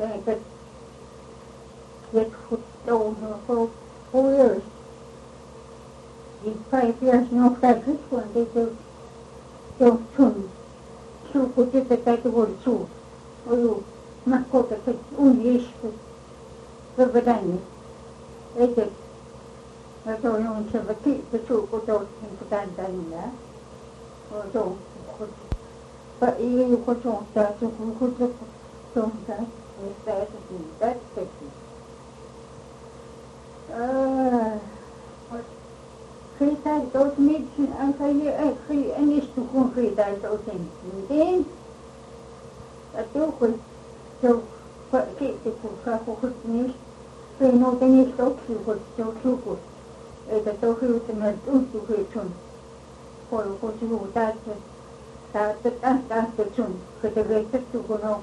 but get put down for 4 years. In 5 years, no practice one day don't turn. So put it at the word so. Or you not go to the English for the dining. I don't know if I keep the two put out into that dining there. Or don't. But you could don't that, you could don't that. That's it. Friedheid ook niet, en kan je echt en is toch gewoon friedheid ook in. Meteen, dat ook goed. Zo, kijk, ik ga goed niet. Geen nood en is ook zo goed. Dat ook goed met ons toe doen. Voor goed te doen, dat te doen. Dat weet het toe gewoon.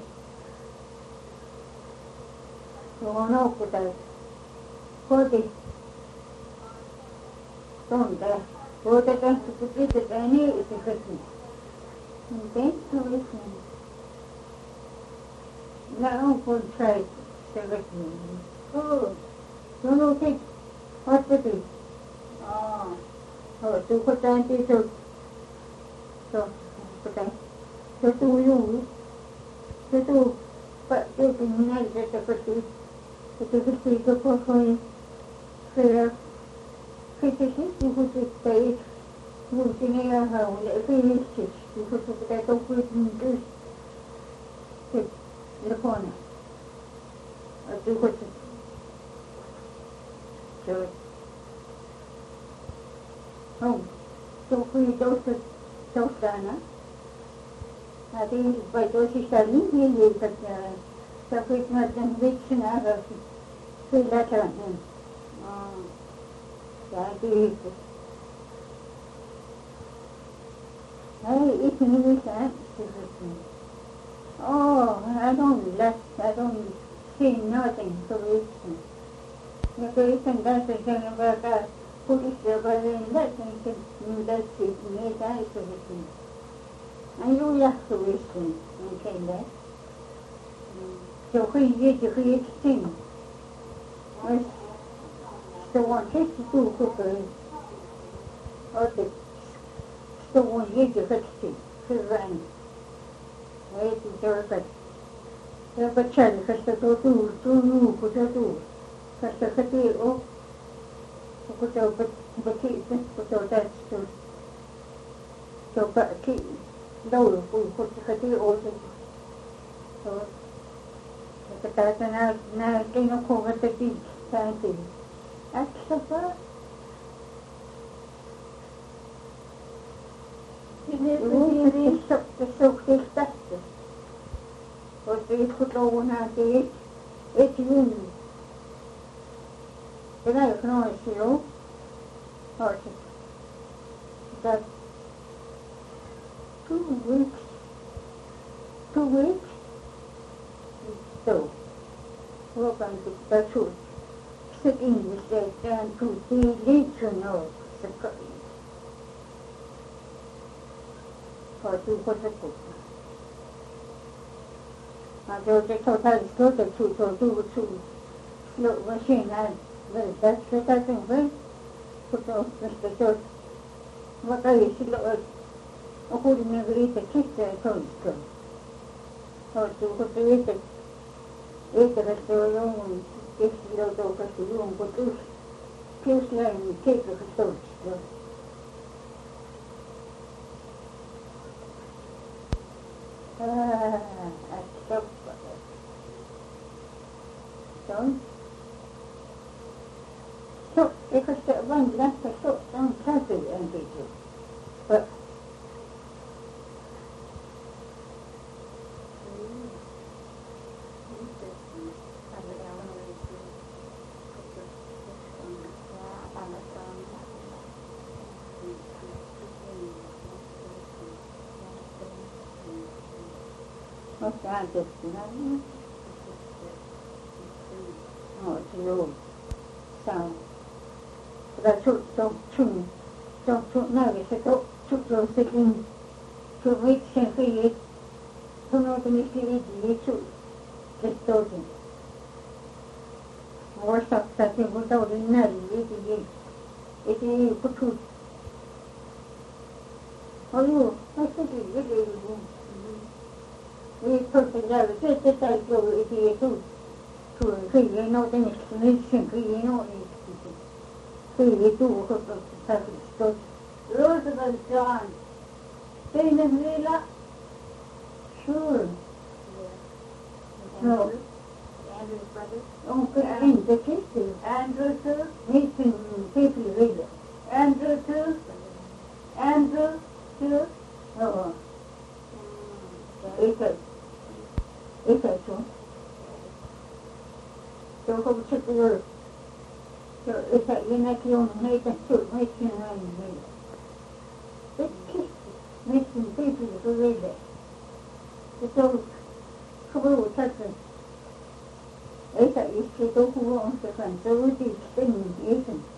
Gewoon ook dat. Goed is. Don't go to them to put it at any is a question. And then to listen. Now for try to listen. Oh, don't okay. What to do? Oh, to put on to put on. So to you. So to but you can manage it to put it. To speak of for prayer. Criticism, you could say, moving air how the realistic, you could put that over in the corner. Or you could so oh, so we those dana. I think by those studying really but so it's not them which another feel that on him. That is hey, if you can't oh, I don't see nothing to listen. If you can that's the thing about that police but then that thing that's it, me that is to listen. And you have to listen, okay, that. So when you get to thing. So one takes to do quickly, or the so one year to fix it, to run. Wait to do it, but Charlie, because the do, put a do, because the city, oh, put out, but put out that to, so, but keep, no, put the city also. So, but that's now, they don't cover the beach, thank you. Extra. Det såg det bättre. Och det förlån här det ett juni. Det där är knasigt ju. Hörde. That 2 weeks. So. Welcome to the truth. Sitting with that and to be regional security. For to put the book. I do the total go to do slow machine and that's what I think when put off Mr. George. What I should look according to the teacher told us. Or to put the the restaurant. If you don't go to the room, but if you take the research. Accept so, because the one left the short don't have it and it. But what's that just oh, it's low. So, but don't know if it took those things to reach and create, to know the mystery, to just stoten. Vuosaksakin kun taudin näli, eti kutut. Aju, näistäkin edelleen. Ei tosi jäädä, se täytyy olla eti etu. Kyllä ei noita niistä, nyt kyllä ei noita niistä. Kyllä ei tuu, kun tarvitsisi. Roosevelt John. Teinen vielä. Sure. No. Onko entä sitten? Andrew too? Nathan people really. Andrew too? Andrew too? Joo. Eikä sun. Se on koko se kyllä. Eikä enääkin on meitä näin meillä. Sitten Nathan people really. Se on koko se. Eikä itse tuohon on se kanssa uutisten,